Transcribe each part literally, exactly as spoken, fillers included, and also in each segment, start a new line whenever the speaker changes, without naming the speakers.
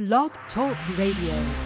Blog Talk Radio.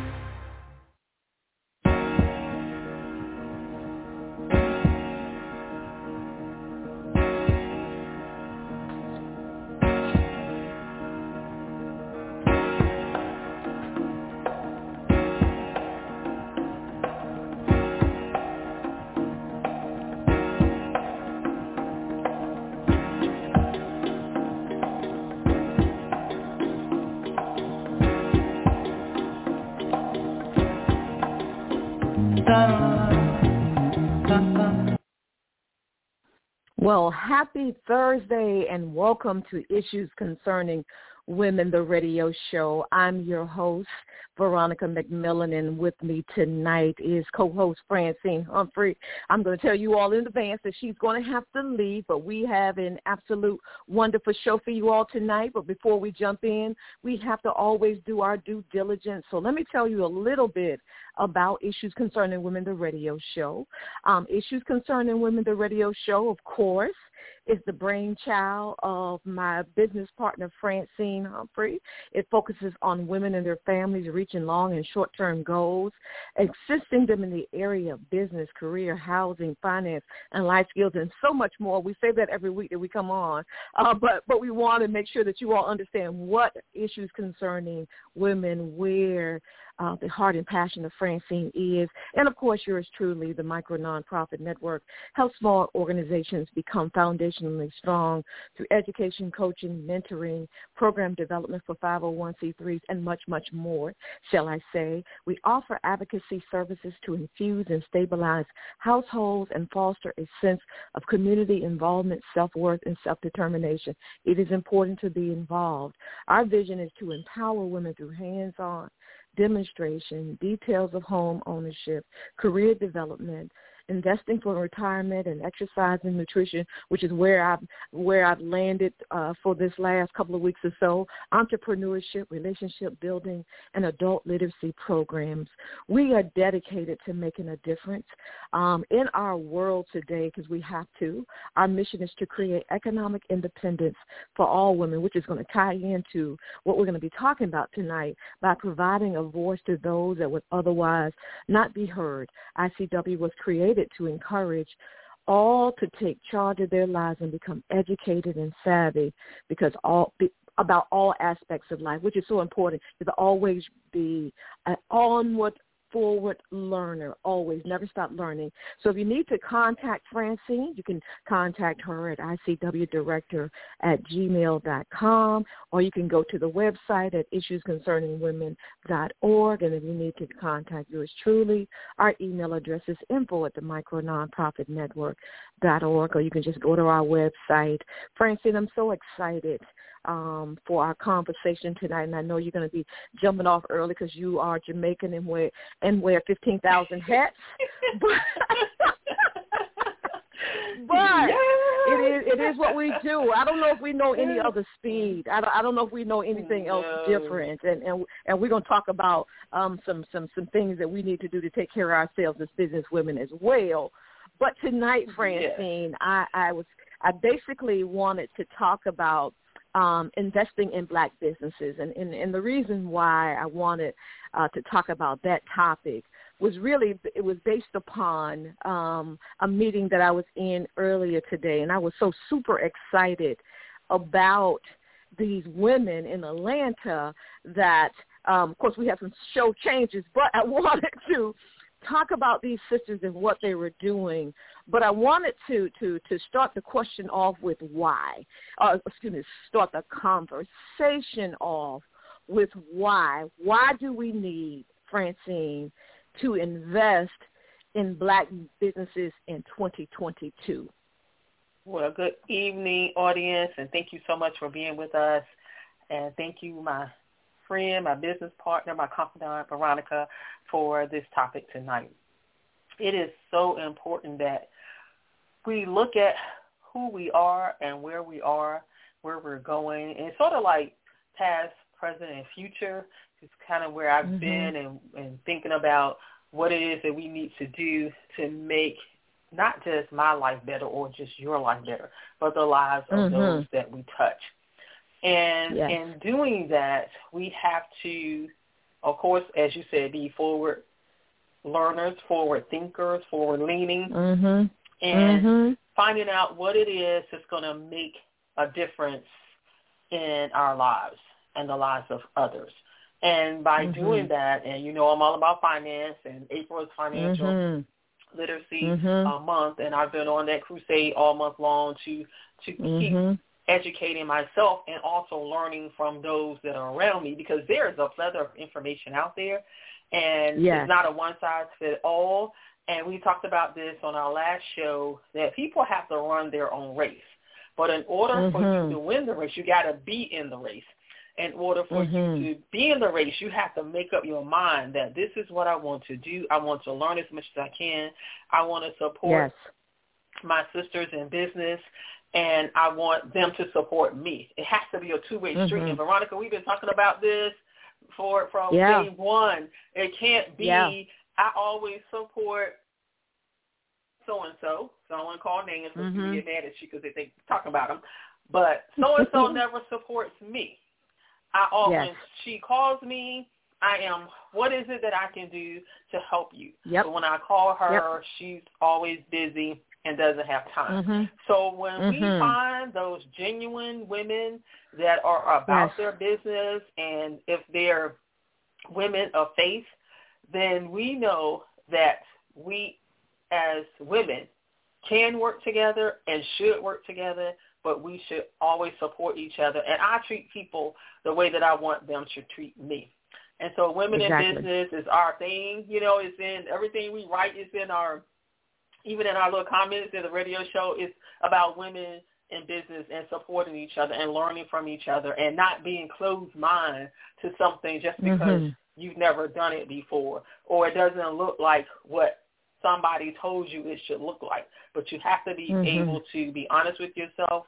Well, happy Thursday and welcome to Issues Concerning Women, the radio show. I'm your host, Veronica McMillan, and with me tonight is co-host Francine Humphrey. I'm going to tell you all in advance that she's going to have to leave, but we have an absolute wonderful show for you all tonight. But before we jump in, we have to always do our due diligence. So let me tell you a little bit about Issues Concerning Women, the radio show. Um, Issues Concerning Women, the radio show, of course, is the brainchild of my business partner, Francine Humphrey. It focuses on women and their families reaching long and short-term goals, assisting them in the area of business, career, housing, finance, and life skills, and so much more. We say that every week that we come on, uh, but, but we want to make sure that you all understand what Issues Concerning Women, where Uh, the heart and passion of Francine is, and of course yours truly, the Micro Nonprofit Network, helps small organizations become foundationally strong through education, coaching, mentoring, program development for five oh one c threes, and much, much more, shall I say. We offer advocacy services to infuse and stabilize households and foster a sense of community involvement, self-worth, and self-determination. It is important to be involved. Our vision is to empower women through hands-on demonstration, details of home ownership, career development, investing for retirement, and exercise and nutrition, which is where I've where I've landed uh, for this last couple of weeks or so. Entrepreneurship, relationship building, and adult literacy programs. We are dedicated to making a difference um, in our world today, because we have to. Our mission is to create economic independence for all women, which is going to tie into what we're going to be talking about tonight by providing a voice to those that would otherwise not be heard. I C W was created to encourage all to take charge of their lives and become educated and savvy, because all be, about all aspects of life, which is so important, to always be an onward, forward learner, always, never stop learning. So if you need to contact Francine, you can contact her at I C W director at gmail dot com, or you can go to the website at issues concerning women dot org. And if you need to contact yours truly, our email address is info at the micro nonprofit network dot org, or you can just go to our website. Francine, I'm so excited um, for our conversation tonight, and I know you're going to be jumping off early because you are Jamaican and wear and wear fifteen thousand hats. but but yeah. it is it is what we do. I don't know if we know any other speed. I don't, I don't know if we know anything else no. different. And and and we're going to talk about um, some some some things that we need to do to take care of ourselves as business women as well. But tonight, Francine, yes. I, I was I basically wanted to talk about Um, investing in black businesses. And, and, and the reason why I wanted uh, to talk about that topic was really, it was based upon um, a meeting that I was in earlier today. And I was so super excited about these women in Atlanta that, um, of course, we have some show changes, but I wanted to talk about these sisters and what they were doing, but I wanted to to to start the question off with why. Uh, excuse me, start the conversation off with why. Why do we need, Francine, to invest in black businesses in twenty twenty-two?
Well, good evening, audience, and thank you so much for being with us. And thank you, my friend, my business partner, my confidant, Veronica, for this topic tonight. It is so important that we look at who we are and where we are, where we're going, and sort of like past, present, and future. It's kind of where I've mm-hmm. been and, and thinking about what it is that we need to do to make not just my life better or just your life better, but the lives of mm-hmm. those that we touch. And
yes.
in doing that, we have to, of course, as you said, be forward learners, forward thinkers, forward leaning,
mm-hmm.
and
mm-hmm.
finding out what it is that's going to make a difference in our lives and the lives of others. And by
mm-hmm.
doing that, and you know I'm all about finance, and April is financial
mm-hmm.
literacy
mm-hmm.
uh, month, and I've been on that crusade all month long to to
mm-hmm.
keep educating myself and also learning from those that are around me, because there is a plethora of information out there, and
yes.
it's not a one-size-fits-all. And we talked about this on our last show, that people have to run their own race. But in order
mm-hmm.
for you to win the race, you got to be in the race. In order for
mm-hmm.
you to be in the race, you have to make up your mind that this is what I want to do. I want to learn as much as I can. I want to support
yes.
my sisters in business, and I want them to support me. It has to be a two-way street.
mm-hmm.
And Veronica, we've been talking about this for from
yeah.
day one. It can't be,
yeah.
I always support so-and-so. So I don't want to call names because
mm-hmm.
people get mad at you because they think talking about them. But so-and-so never supports me. I always,
yes.
when she calls me, I am, what is it that I can do to help you?
Yep.
But when I call her,
yep.
she's always busy and doesn't have time.
Mm-hmm.
So when
mm-hmm.
we find those genuine women that are about
yes.
their business, and if they're women of faith, then we know that we as women can work together and should work together, but we should always support each other. And I treat people the way that I want them to treat me. And so women
exactly.
in business is our thing. You know, it's in everything we write. It's in our, even in our little comments in the radio show, it's about women in business and supporting each other and learning from each other and not being closed-minded to something just because
mm-hmm.
you've never done it before, or it doesn't look like what somebody told you it should look like. But you have to be
mm-hmm.
able to be honest with yourself,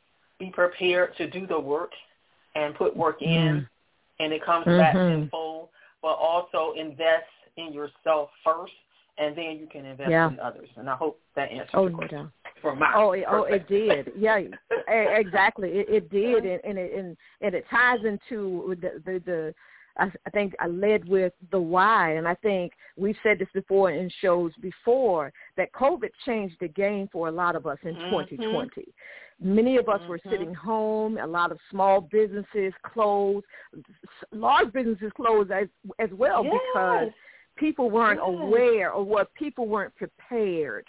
be prepared to do the work and put work in,
mm-hmm.
and it comes
mm-hmm.
back tenfold, but also invest in yourself first, and then you can invest
yeah.
in others. And I hope that answers
oh,
your question.
No.
From my
oh, it, oh, it did. Yeah, exactly. It, it did, and and it, and, and it ties into the the, the I, I think I led with the why, and I think we've said this before in shows before, that COVID changed the game for a lot of us in mm-hmm. twenty twenty. Many of us mm-hmm. were sitting home. A lot of small businesses closed. Large businesses closed as, as well yes. because people weren't yes. aware, or what people weren't prepared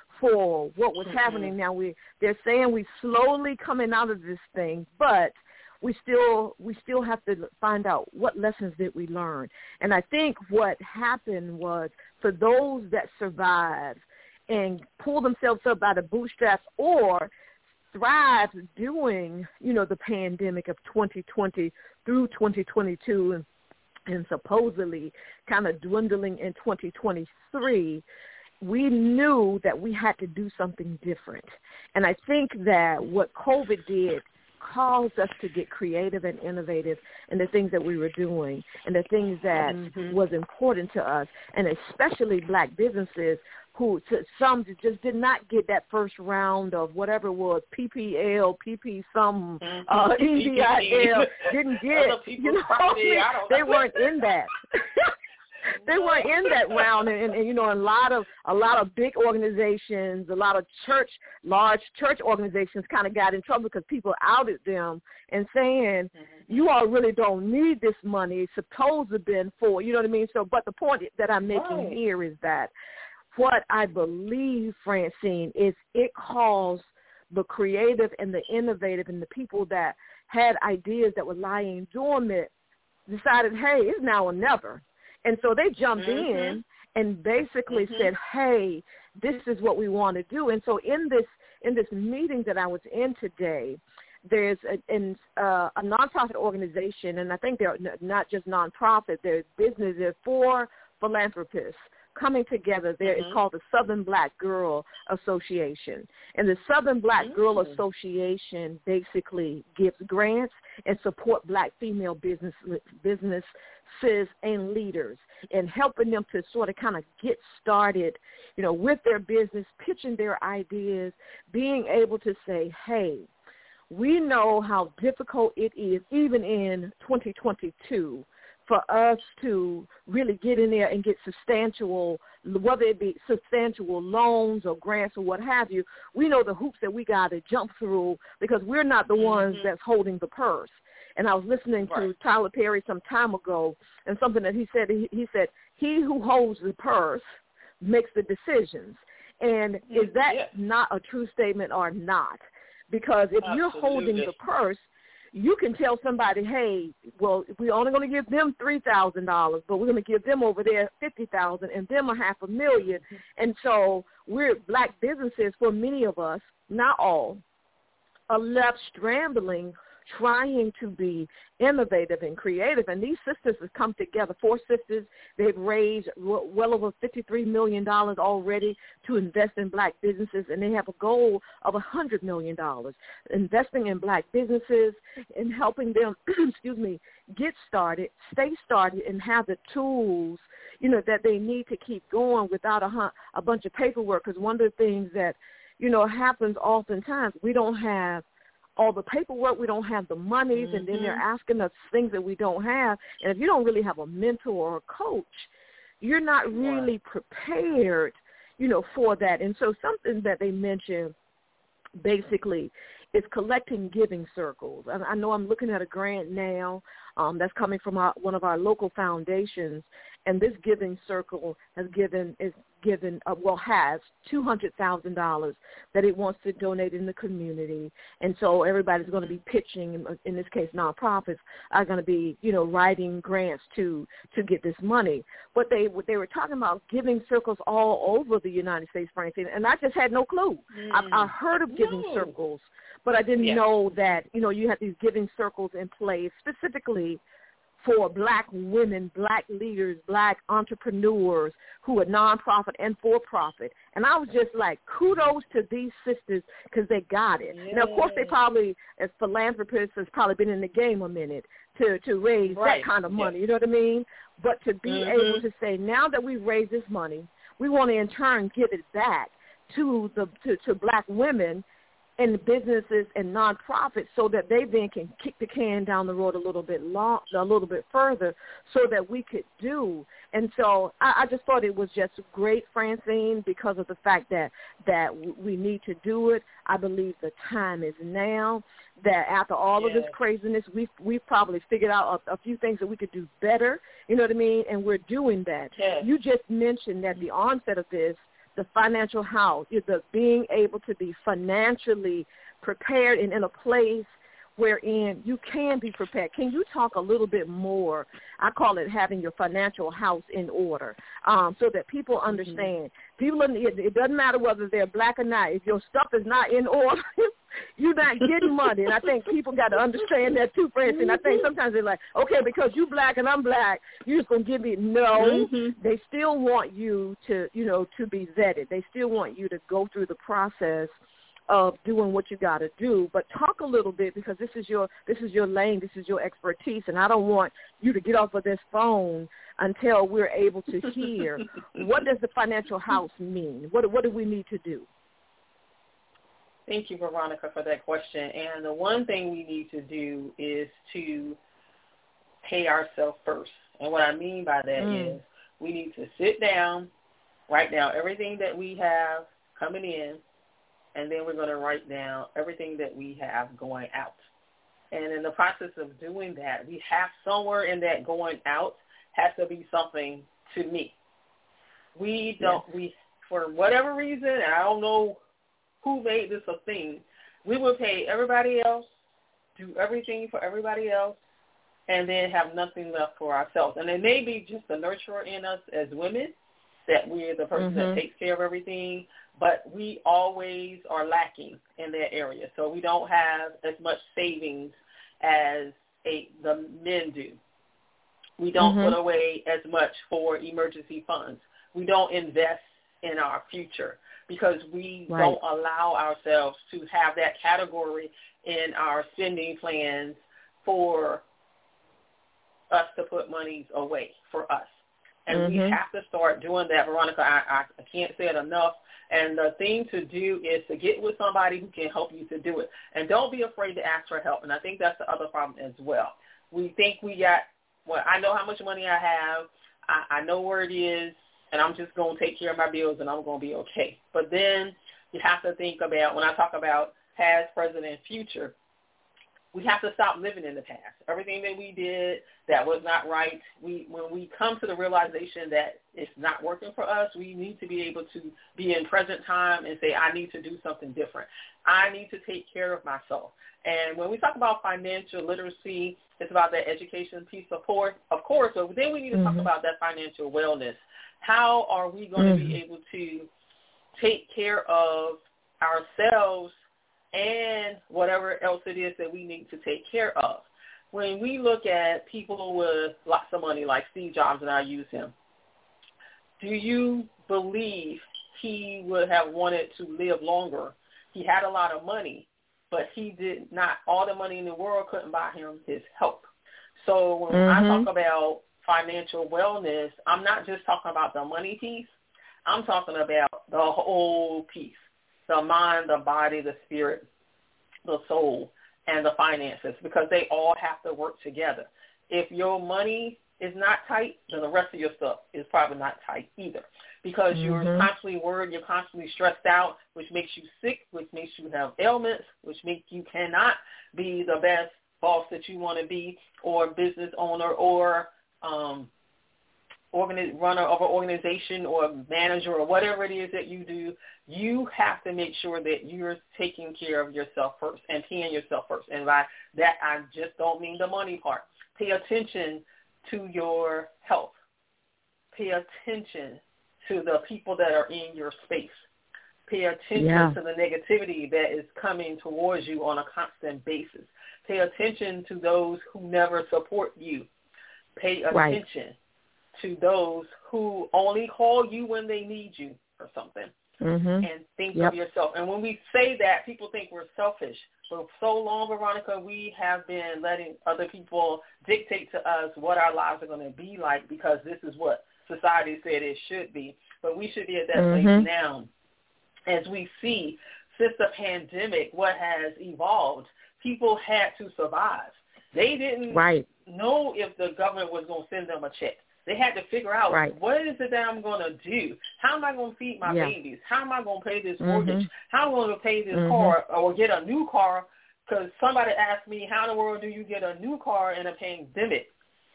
for what was mm-hmm. happening. Now we they're saying we're slowly coming out of this thing, but we still we still have to find out what lessons did we learn. And I think what happened was, for those that survived and pull themselves up by the bootstraps or thrived during, you know, the pandemic of twenty twenty through twenty twenty-two and, and supposedly kind of dwindling in twenty twenty-three, we knew that we had to do something different. And I think that what COVID did caused us to get creative and innovative in the things that we were doing and the things that mm-hmm. was important to us, and especially black businesses who to some just did not get that first round of whatever it was, P P L, P P some, mm-hmm. uh, E D I L, didn't get, you know, property, they weren't in that. They weren't in that round, and, and, and you know, a lot of a lot of big organizations, a lot of church, large church organizations, kind of got in trouble because people outed them and saying, mm-hmm. "You all really don't need this money. It's supposed to have been for," you know what I mean. So, but the point that I'm making right. here is that what I believe, Francine, is it caused the creative and the innovative and the people that had ideas that were lying dormant decided, hey, it's now or never. And so they jumped mm-hmm. in and basically mm-hmm. said, hey, this is what we want to do. And so in this in this meeting that I was in today, there's a, in, uh, a nonprofit organization, and I think they're not just nonprofit, they're business, they're four philanthropists coming together there. Mm-hmm. It's called the Southern Black Girl Association. And the Southern Black mm-hmm. Girl Association basically gives grants and support black female business businesses and leaders, and helping them to sort of kind of get started, you know, with their business, pitching their ideas, being able to say, hey, we know how difficult it is, even in twenty twenty-two, for us to really get in there and get substantial, whether it be substantial loans or grants or what have you. We know the hoops that we got to jump through because we're not the mm-hmm. ones that's holding the purse. And I was listening right. to Tyler Perry some time ago, and something that he said, he, he said, he who holds the purse makes the decisions. And mm-hmm. is that yeah. not a true statement or not? Because if Absolutely. You're holding the purse, you can tell somebody, hey, well, we're only going to give them three thousand dollars, but we're going to give them over there fifty thousand dollars and them a half a million. And so we're black businesses, for many of us, not all, are left scrambling, trying to be innovative and creative. And these sisters have come together, four sisters. They've raised well over fifty-three million dollars already to invest in black businesses, and they have a goal of one hundred million dollars, investing in black businesses and helping them, excuse me, get started, stay started, and have the tools, you know, that they need to keep going without a, a bunch of paperwork. Because one of the things that, you know, happens oftentimes, we don't have all the paperwork, we don't have the monies, mm-hmm. and then they're asking us things that we don't have. And if you don't really have a mentor or a coach, you're not really prepared, you know, for that. And so something that they mentioned basically is collecting giving circles. And I know I'm looking at a grant now um, that's coming from our, one of our local foundations, and this giving circle has given is given uh, well has two hundred thousand dollars that it wants to donate in the community, and so everybody's going to be pitching. In, in this case, nonprofits are going to be, you know, writing grants to to get this money. But they they were talking about giving circles all over the United States, Francine, and I just had no clue. Mm. I, I heard of giving no. circles, but I didn't yeah. know that, you know, you have these giving circles in place specifically for black women, black leaders, black entrepreneurs who are nonprofit and for-profit. And I was just like, kudos to these sisters because they got it. Yeah. Now, of course, they probably, as philanthropists, has probably been in the game a minute to, to raise right. that kind of money, yeah. you know what I mean? But to be mm-hmm. able to say, now that we've raised this money, we want to in turn give it back to the to, to black women and businesses and nonprofits so that they then can kick the can down the road a little bit long, a little bit further so that we could do. And so I, I just thought it was just great, Francine, because of the fact that, that we need to do it. I believe the time is now, that after all yes. of this craziness, we've, we've probably figured out a, a few things that we could do better, you know what I mean, and we're doing that. Yes. You just mentioned at the onset of this, the financial house, the being able to be financially prepared and in a place wherein you can be prepared. Can you talk a little bit more? I call it having your financial house in order, um, so that people understand. Mm-hmm. People, it doesn't matter whether they're black or not. If your stuff is not in order, you're not getting money. And I think people got to understand that too, Francis. And I think sometimes they're like, okay, because you black and I'm black, you're just going to give me. No, mm-hmm. they still want you to, you know, to be vetted. They still want you to go through the process of doing what you got to do. But talk a little bit, because this is your this is your lane, this is your expertise, and I don't want you to get off of this phone until we're able to hear what does the financial house mean? What what do we need to do?
Thank you, Veronica, for that question. And the one thing we need to do is to pay ourselves first. And what I mean by that mm. is we need to sit down, write down everything that we have coming in, and then we're going to write down everything that we have going out. And in the process of doing that, we have somewhere in that going out has to be something to me. We don't, yes. we, for whatever reason, and I don't know who made this a thing, we would pay everybody else, do everything for everybody else, and then have nothing left for ourselves. And it may be just the nurturer in us as women, that we're the person mm-hmm. that takes care of everything, but we always are lacking in that area. So we don't have as much savings as a, the men do. We don't mm-hmm. put away as much for emergency funds. We don't invest in our future because we right. don't allow ourselves to have that category in our spending plans for us to put monies away for us. And
mm-hmm.
we have to start doing that, Veronica. I, I can't say it enough. And the thing to do is to get with somebody who can help you to do it. And don't be afraid to ask for help. And I think that's the other problem as well. We think we got, well, I know how much money I have. I, I know where it is, and I'm just going to take care of my bills, and I'm going to be okay. But then you have to think about, when I talk about past, present, and future, we have to stop living in the past. Everything that we did that was not right, we when we come to the realization that it's not working for us, we need to be able to be in present time and say, I need to do something different. I need to take care of myself. And when we talk about financial literacy, it's about that education piece, of course, of course. So then we need to mm-hmm. talk about that financial wellness. How are we going mm-hmm. to be able to take care of ourselves and whatever else it is that we need to take care of? When we look at people with lots of money like Steve Jobs, and I use him, do you believe he would have wanted to live longer? He had a lot of money, but he did not, all the money in the world couldn't buy him his health. So when mm-hmm. I talk about financial wellness, I'm not just talking about the money piece. I'm talking about the whole piece, the mind, the body, the spirit, the soul, and the finances, because they all have to work together. If your money is not tight, then the rest of your stuff is probably not tight either, because mm-hmm. you're constantly worried, you're constantly stressed out, which makes you sick, which makes you have ailments, which make you cannot be the best boss that you want to be, or business owner, or um, organi- runner of an organization, or manager, or whatever it is that you do. You have to make sure that you're taking care of yourself first and paying yourself first. And by that, I just don't mean the money part. Pay attention to your health. Pay attention to the people that are in your space. Pay attention yeah. to the negativity that is coming towards you on a constant basis. Pay attention to those who never support you. Pay attention right. to those who only call you when they need you for something. Mm-hmm. And think yep. of yourself. And when we say that, people think we're selfish. For so long, Veronica, we have been letting other people dictate to us what our lives are going to be like, because this is what society said it should be. But we should be at that mm-hmm. place now. As we see, since the pandemic, what has evolved, people had to survive. They didn't right. know if the government was going to send them a check. They had to figure out, right. what is it that I'm going to do? How am I going to feed my yeah. babies? How am I going to pay this mortgage? Mm-hmm. How am I going to pay this mm-hmm. car or get a new car? Because somebody asked me, how in the world do you get a new car in a pandemic?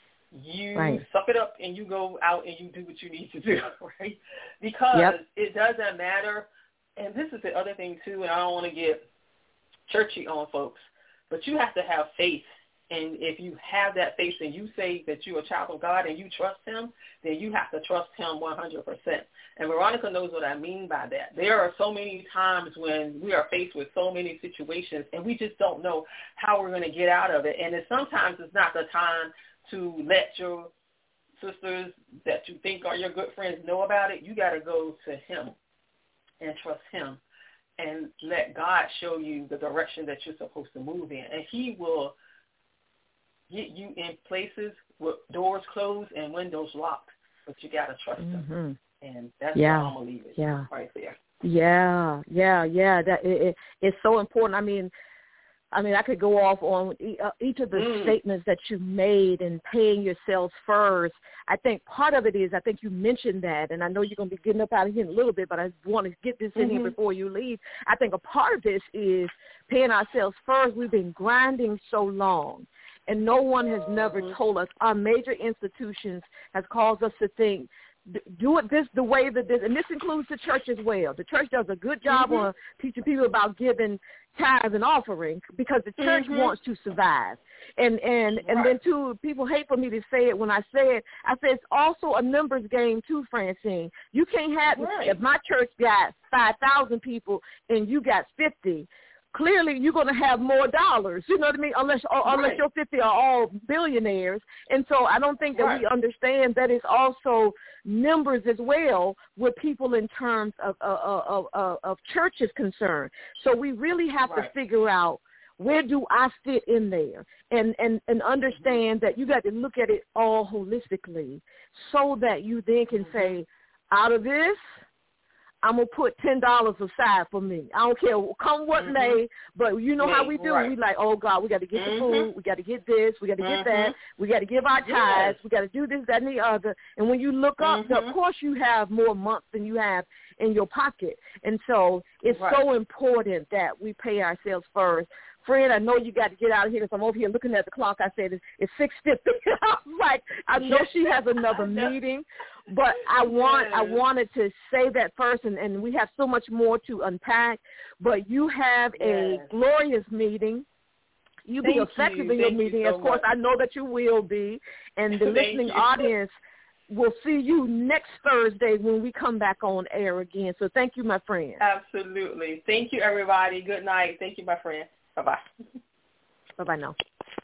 You right. suck it up and you go out and you do what you need to do, right? Because yep. it doesn't matter. And this is the other thing, too, and I don't want to get churchy on folks, but you have to have faith. And if you have that faith and you say that you're a child of God and you trust him, then you have to trust him one hundred percent. And Veronica knows what I mean by that. There are so many times when we are faced with so many situations and we just don't know how we're going to get out of it. And it's, sometimes it's not the time to let your sisters that you think are your good friends know about it. You got to go to him and trust him and let God show you the direction that you're supposed to move in. And he will get you in places with doors closed and windows locked, but you got to trust mm-hmm. them. And that's yeah. where I'm going to leave it yeah. right there.
Yeah, yeah, yeah. That it, it, It's so important. I mean, I mean, I could go off on each of the mm. statements that you made and paying yourselves first. I think part of it is, I think you mentioned that, and I know you're going to be getting up out of here in a little bit, but I want to get this in mm-hmm. here before you leave. I think a part of this is paying ourselves first. We've been grinding so long, and no one has never told us. Our major institutions has caused us to think, do it this the way that this, and this includes the church as well. The church does a good job mm-hmm. on teaching people about giving tithes and offerings because the church mm-hmm. wants to survive. And and right. and then too, people hate for me to say it when I say it. I say it's also a numbers game too, Francine. You can't have right. if my church got five thousand people and you got fifty. Clearly, you're going to have more dollars, you know what I mean, unless or, right. unless your fifty are all billionaires. And so I don't think that right. we understand that it's also numbers as well with people in terms of, of, of, of, of church is concerned. So we really have right. to figure out Where do I fit in there? And, and, and understand that you got to look at it all holistically so that you then can say, out of this, I'm going to put ten dollars aside for me. I don't care, come what mm-hmm. may, but you know may, how we do. Right. We like, oh, God, we got to get mm-hmm. the food. We got to get this. We got to mm-hmm. get that. We got to give our tithes. Yes. We got to do this, that, and the other. And when you look up, mm-hmm. of course you have more months than you have in your pocket. And so it's right. so important that we pay ourselves first. Fred, I know you got to get out of here because I'm over here looking at the clock. I said it's, it's six fifty. I was like, I know she has another meeting, but I want yes. I wanted to say that first, and, and we have so much more to unpack. But you have yes. a glorious meeting. You be effective you. in your Thank meeting. You so of course, much. I know that you will be, and the listening you. audience will see you next Thursday when we come back on air again. So thank you, my friend.
Absolutely. Thank you, everybody. Good night. Thank you, my friend. Bye-bye.
Bye-bye now.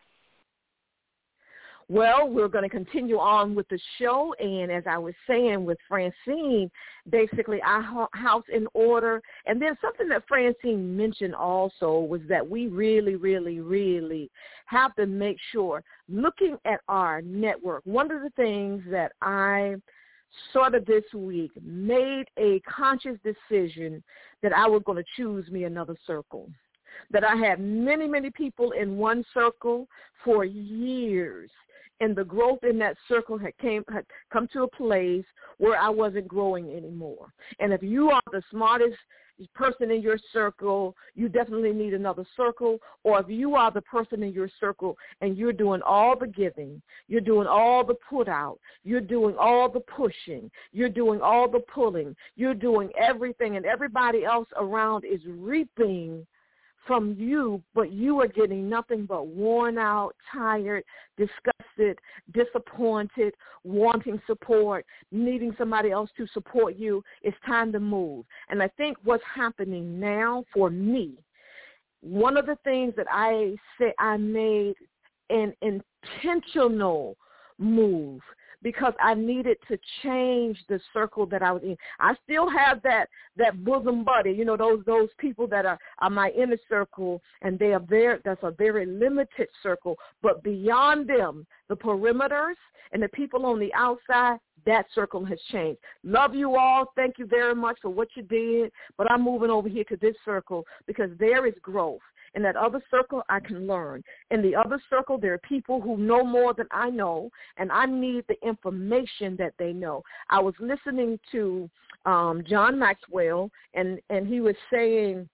Well, we're going to continue on with the show, and as I was saying with Francine, basically our house in order. And then something that Francine mentioned also was that we really, really, really have to make sure, looking at our network, one of the things that I sort of this week made a conscious decision that I was going to choose me another circle. That I had many, many people in one circle for years, and the growth in that circle had came had come to a place where I wasn't growing anymore. And if you are the smartest person in your circle, you definitely need another circle. Or if you are the person in your circle and you're doing all the giving, you're doing all the put out, you're doing all the pushing, you're doing all the pulling, you're doing everything, and everybody else around is reaping from you, but you are getting nothing but worn out, tired, disgusted, disappointed, wanting support, needing somebody else to support you. It's time to move. And I think what's happening now for me, one of the things that I say I made an intentional move because I needed to change the circle that I was in. I still have that that bosom buddy, you know, those those people that are, are my inner circle, and they are there. That's a very limited circle. But beyond them, the perimeters and the people on the outside, that circle has changed. Love you all. Thank you very much for what you did. But I'm moving over here to this circle because there is growth. In that other circle, I can learn. In the other circle, there are people who know more than I know, and I need the information that they know. I was listening to um, John Maxwell, and, and he was saying,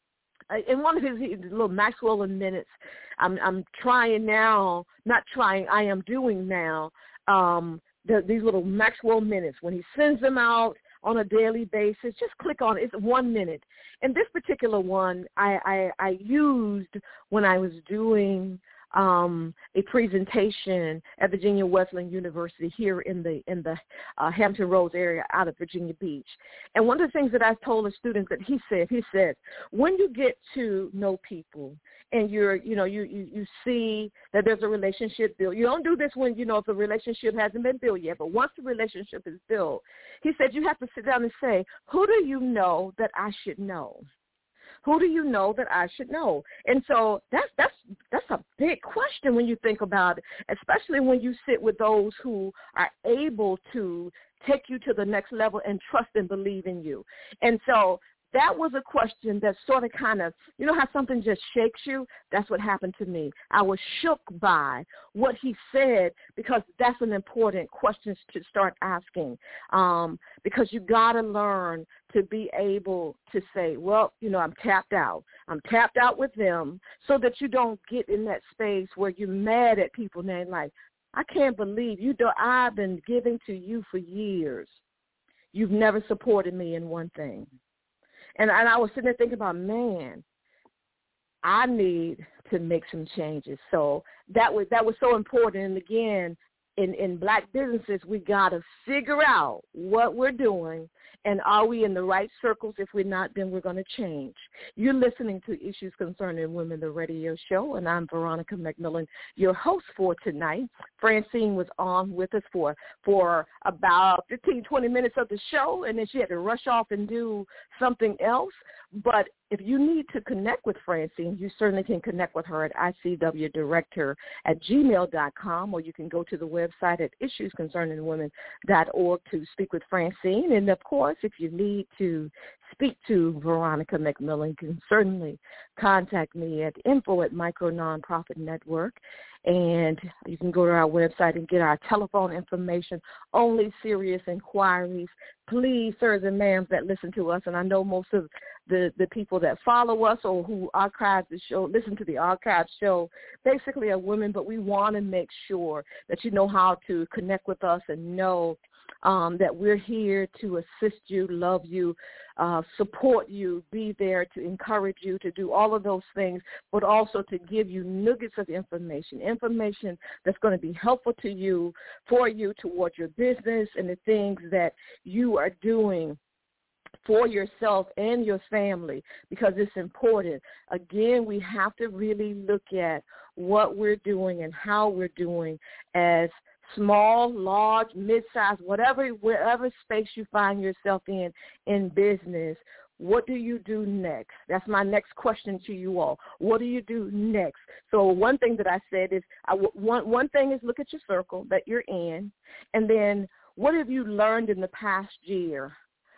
in one of his little Maxwell in minutes, I'm, I'm trying now, not trying, I am doing now, um, the, these little Maxwell minutes. When he sends them out on a daily basis, just click on it. It's one minute. And this particular one I, I, I used when I was doing um, a presentation at Virginia Wesleyan University here in the in the uh, Hampton Roads area out of Virginia Beach. And one of the things that I told the students that he said, he said, when you get to know people and you're, you know, you, you, you see that there's a relationship built, you don't do this when, you know, if the relationship hasn't been built yet, but once the relationship is built, he said you have to sit down and say, who do you know that I should know? Who do you know that I should know? And so that's that's that's a big question when you think about it, especially when you sit with those who are able to take you to the next level and trust and believe in you. And so that was a question that sort of kind of, you know how something just shakes you? That's what happened to me. I was shook by what he said because that's an important question to start asking, um, because you got to learn to be able to say, well, you know, I'm tapped out. I'm tapped out with them so that you don't get in that space where you're mad at people and they're like, I can't believe you do. I've been giving to you for years. You've never supported me in one thing. And, and I was sitting there thinking about, man, I need to make some changes. So that was that was so important. And again, in, in black businesses, we got to figure out what we're doing, and are we in the right circles? If we're not, then we're going to change. You're listening to Issues Concerning Women, the radio show, and I'm Veronica McMillan, your host for tonight. Francine was on with us for, for about fifteen, twenty minutes of the show, and then she had to rush off and do something else. But if you need to connect with Francine, you certainly can connect with her at I C W director at gmail dot com, or you can go to the website at issues concerning women dot org to speak with Francine. And, of course, if you need to speak to Veronica McMillan, you can certainly contact me at info at Micro Nonprofit Network. And you can go to our website and get our telephone information, only serious inquiries. Please, sirs and ma'ams that listen to us, and I know most of the, the people that follow us or who archive the show, listen to the archive show, basically are women, but we want to make sure that you know how to connect with us and know Um, that we're here to assist you, love you, uh, support you, be there to encourage you to do all of those things, but also to give you nuggets of information, information that's going to be helpful to you, for you, towards your business and the things that you are doing for yourself and your family, because it's important. Again, we have to really look at what we're doing and how we're doing as small, large, mid-size, whatever, wherever space you find yourself in, in business. What do you do next? That's my next question to you all. What do you do next? So one thing that I said is, I, one, one thing is look at your circle that you're in, and then what have you learned in the past year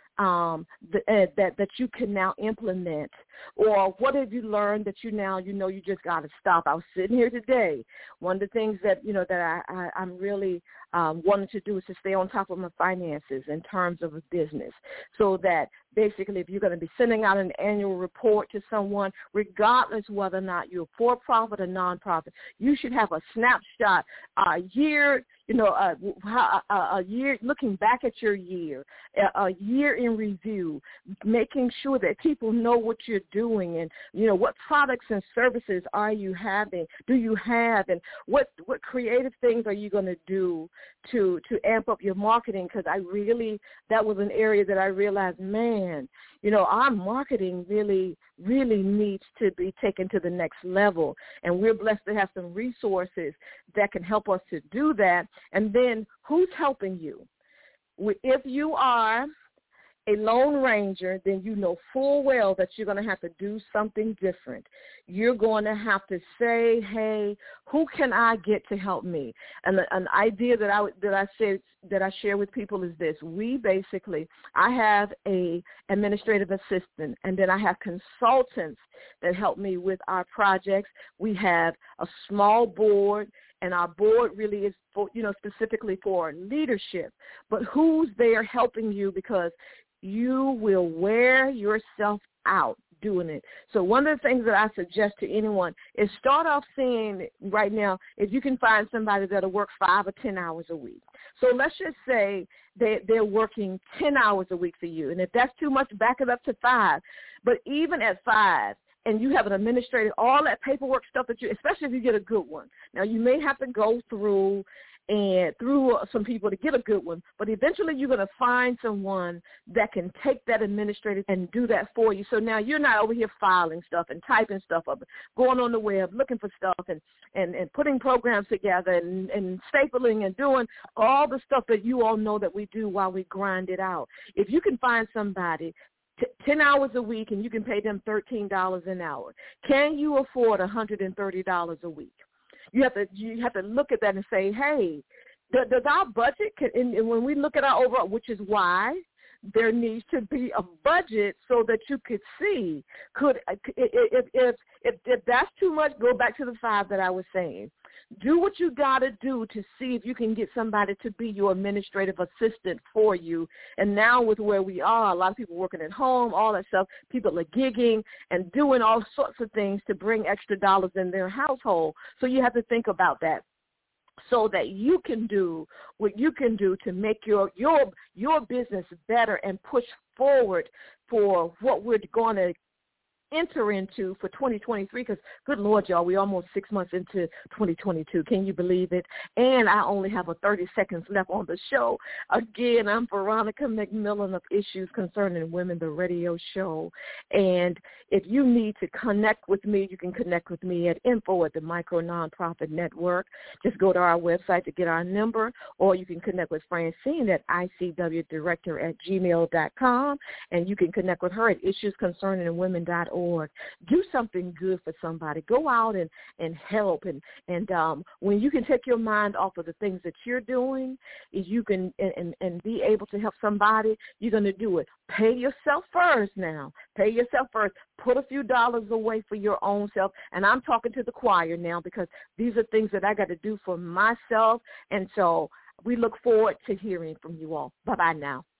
um, the, uh, that that you can now implement, or what have you learned that you now you know you just got to stop? I was sitting here today. One of the things that you know that I, I I'm really um, wanting to do is to stay on top of my finances in terms of a business, so that basically if you're going to be sending out an annual report to someone, regardless whether or not you're for-profit or non-profit, you should have a snapshot, a year, you know, a, a, a year, looking back at your year, a, a year in review, making sure that people know what you're doing and, you know, what products and services are you having, do you have, and what, what creative things are you going to do to, to amp up your marketing? Because I really, that was an area that I realized, man, you know, our marketing really, really needs to be taken to the next level. And we're blessed to have some resources that can help us to do that. And then who's helping you? If you are a Lone Ranger, then you know full well that you're going to have to do something different. You're going to have to say, hey, who can I get to help me? And an idea that I that I said that I share with people is this: we basically, I have a administrative assistant, and then I have consultants that help me with our projects. We have a small board, and our board really is for, you know, specifically for leadership. But who's there helping you? Because you will wear yourself out doing it. So one of the things that I suggest to anyone is start off seeing right now if you can find somebody that'll work five or ten hours a week. So let's just say they, they're working ten hours a week for you. And if that's too much, back it up to five. But even at five, and you have an administrator, all that paperwork stuff that you, especially if you get a good one. Now, you may have to go through and through some people to get a good one, but eventually you're going to find someone that can take that administrator and do that for you. So now you're not over here filing stuff and typing stuff up, going on the web, looking for stuff and, and, and putting programs together and, and stapling and doing all the stuff that you all know that we do while we grind it out. If you can find somebody ten hours a week and you can pay them thirteen dollars an hour, can you afford one hundred thirty dollars a week? You have to you have to look at that and say, hey, does, does our budget, can, and when we look at our overall, which is why there needs to be a budget so that you could see, could if if if, if that's too much, go back to the five that I was saying. Do what you got to do to see if you can get somebody to be your administrative assistant for you. And now with where we are, a lot of people working at home, all that stuff, people are gigging and doing all sorts of things to bring extra dollars in their household. So you have to think about that, so that you can do what you can do to make your your your business better and push forward for what we're going to enter into for twenty twenty-three, because good Lord, y'all, we're almost six months into twenty twenty-two. Can you believe it? And I only have a thirty seconds left on the show. Again, I'm Veronica McMillan of Issues Concerning Women, the radio show. And if you need to connect with me, you can connect with me at info at the Micro Nonprofit Network. Just go to our website to get our number, or you can connect with Francine at I C W director at gmail dot com, and you can connect with her at issues concerning women dot org. Do something good for somebody. Go out and, and help. And, and um, when you can take your mind off of the things that you're doing, you can and, and, and be able to help somebody, you're going to do it. Pay yourself first now. Pay yourself first. Put a few dollars away for your own self. And I'm talking to the choir now, because these are things that I got to do for myself. And so we look forward to hearing from you all. Bye-bye now.